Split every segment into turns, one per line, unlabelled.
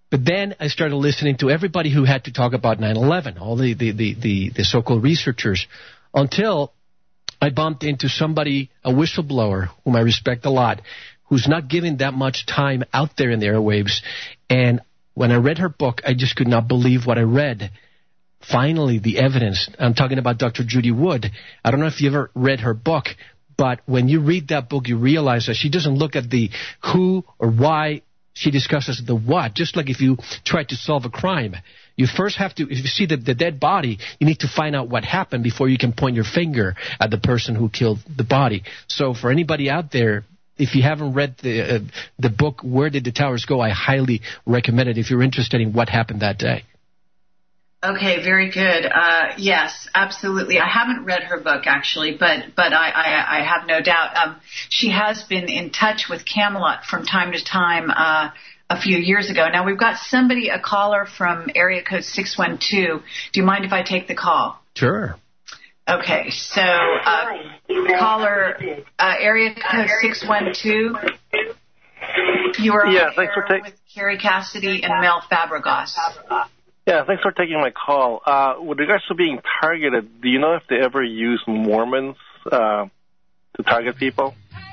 But then I started listening to everybody who had to talk about 9/11, all the so-called researchers, until I bumped into somebody, a whistleblower, whom I respect a lot, who's not giving that much time out there in the airwaves. And when I read her book, I just could not believe what I read. Finally, the evidence. I'm talking about Dr. Judy Wood. I don't know if you ever read her book, but when you read that book, you realize that she doesn't look at the who or why. She discusses the what. Just like if you try to solve a crime, you first have to, if you see the dead body, you need to find out what happened before you can point your finger at the person who killed the body. So for anybody out there, if you haven't read the book, Where Did the Towers Go?, I highly recommend it if you're interested in what happened that day.
Okay, very good. Yes, absolutely. I haven't read her book, actually, but I have no doubt. She has been in touch with Camelot from time to time a few years ago. Now, we've got a caller from area code 612. Do you mind if I take the call?
Sure.
Okay, so caller, area code 612. You are on air with Kerry Cassidy and Mel Fabregas.
Yeah, thanks for taking my call. With regards to being targeted, do you know if they ever use Mormons to target people?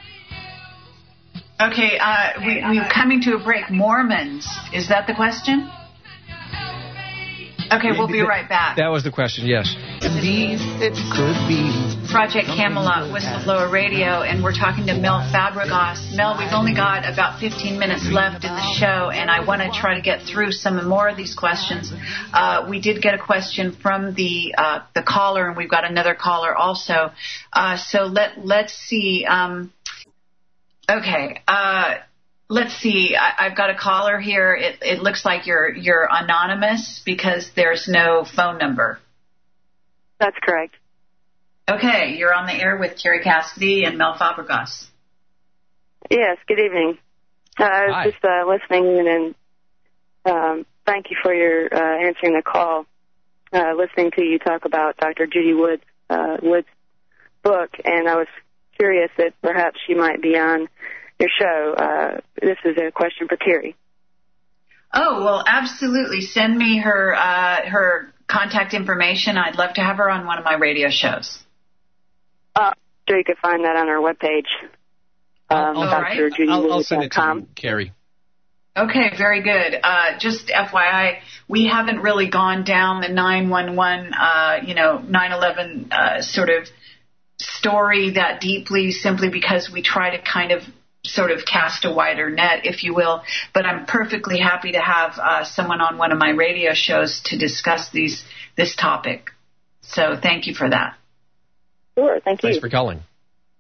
Okay, we're coming to a break. Mormons, is that the question? Okay, we'll be right back.
That was the question, yes.
It could be Project Camelot, Whistleblower Radio, and we're talking to Mel Fabregas. Mel, we've only got about 15 minutes left in the show, and I want to try to get through some more of these questions. We did get a question from the caller, and we've got another caller also. So let's see. Okay. Let's see. I've got a caller here. It looks like you're anonymous because there's no phone number.
That's correct.
Okay, you're on the air with Kerry Cassidy and Mel Fabregas.
Yes, good evening. I was just listening, and thank you for your answering the call. Listening to you talk about Dr. Judy Wood's book, and I was curious that perhaps she might be on your show. This is a question for Kerry.
Oh, well, absolutely. Send me her contact information. I'd love to have her on one of my radio shows.
Sure, you can find that on our webpage.
I'll send it to you, Kerry.
Okay, very good. Just FYI, we haven't really gone down the 9/11, 9/11 sort of story that deeply, simply because we try to kind of sort of cast a wider net, if you will. But I'm perfectly happy to have someone on one of my radio shows to discuss this topic. So thank you for that.
Sure, thank you.
Thanks for calling.